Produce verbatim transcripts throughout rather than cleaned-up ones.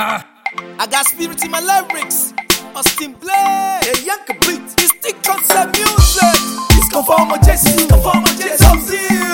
I got spirit in my lyrics. Austin Play, a young complete. It's the concept music. It's conform on Jesse, it's conform on Jesse. Some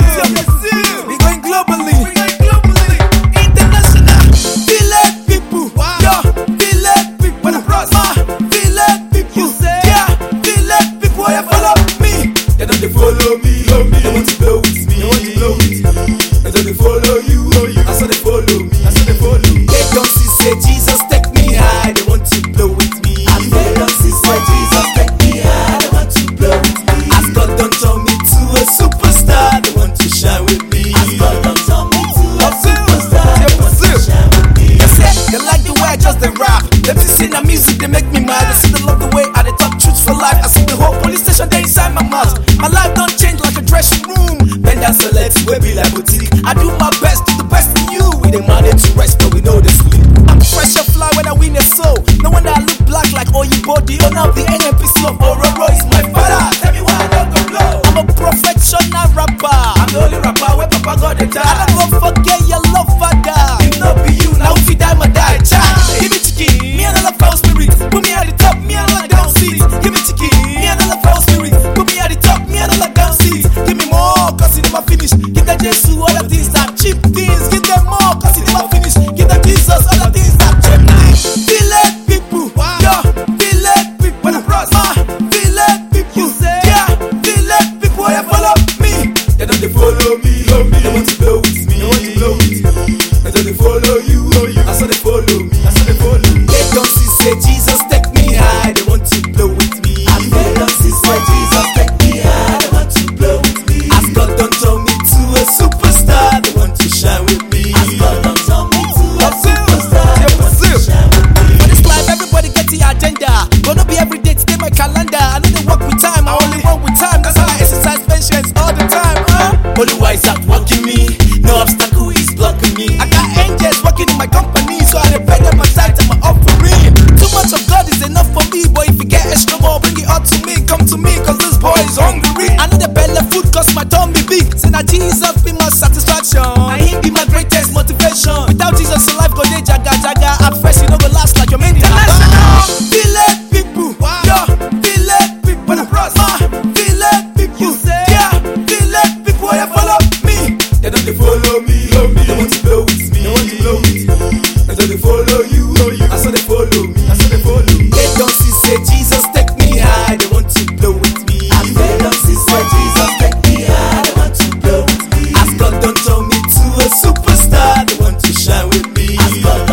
zeal, we going globally, we going globally, international. Village people, wow. Yo, village people, what a bros. Ma, village people, yeah, village people, why you follow me? They don't they follow me, oh, me. They want to blow with me, they want to blow with me. They don't they follow you, oh, you. I saw they follow me, I saw they follow me. They don't see say Jesus take me high, they want to blow with me. They don't see say Jesus take me high, they want to blow with me. As God done turn me to a superstar, they want to shine with me. As God done turn me to a superstar, they want to shine with me. They say they like the way I just they rap. Them to sing the music, they make me mad. They say they love the way I they talk truth for life. I see the whole police station they inside my mouth. My life don't change like a dressing room. Bend and select, we be like boutique. I do my best, do the best in you. We they manage to rest, but we know they sleep. I'm fresh and fly when I win a soul. No wonder I look black like Oyibo. The owner of the N N P C of Ororo is my father. Tell me why I don't go blow. I'm a professional rapper. I'm the only rapper where Papa got the time. I don't go forget your love, father. If not be you, now if you die, my die. Child, give me chicken. Me and I love foul spirit. Put me at the top, me and I like down seats. Give me chicken. Me and I love foul spirit. Put me at the top, me and I like down seats. Give me more, cause it never finish. Give that Jesus all the things that cheap things. Give them more, cause it never finish. Give that Jesus all the things that cheap things. Village people, wow. Yo, village people, what a bros. Ma, village people, yeah, village people, why you follow me? They don't they follow me, oh, me. They want to blow with me, they want to blow with me. They don't they follow you, oh, you. I saw they follow me, I saw they follow me. They don't see say Jesus take me high, they want to blow with me. And they don't see say Jesus take me high, they want to blow with me. As God done turn me to a superstar, they want to shine with me. As God done turn me to a superstar, they want to shine with me. For this life, everybody get the agenda. Gonna be every day, stay my calendar. I know they work with time, I only work with time. That's how I exercise patience all the time, huh? Holy wise at working me, no obstacle is blocking me. I got angels working in my company, so I pay them my tithe and my offering. Too much of God is enough for me, but if you get extra more, bring it all to me. Come to me, cause this boy is hungry. I know the belly food cause my tummy big. Say now Jesus be my satisfaction, and he be my greatest motivation. Without Jesus, your life go dey jaga jaga. At first you no go last like your main international. Village people, wow. Yo, village people, what a bros. Ma, village people, yeah, village people, why you follow me? They don't they follow me, oh, me. They want to blow with me, they want to blow with me. They don't they follow you, oh, you. I saw they follow me, I saw they follow me. They don't see say Jesus take me high, they want to blow with me. And they don't see say Jesus take me high, they want to blow with me. As God done turn me to a superstar, they want to shine with me. As God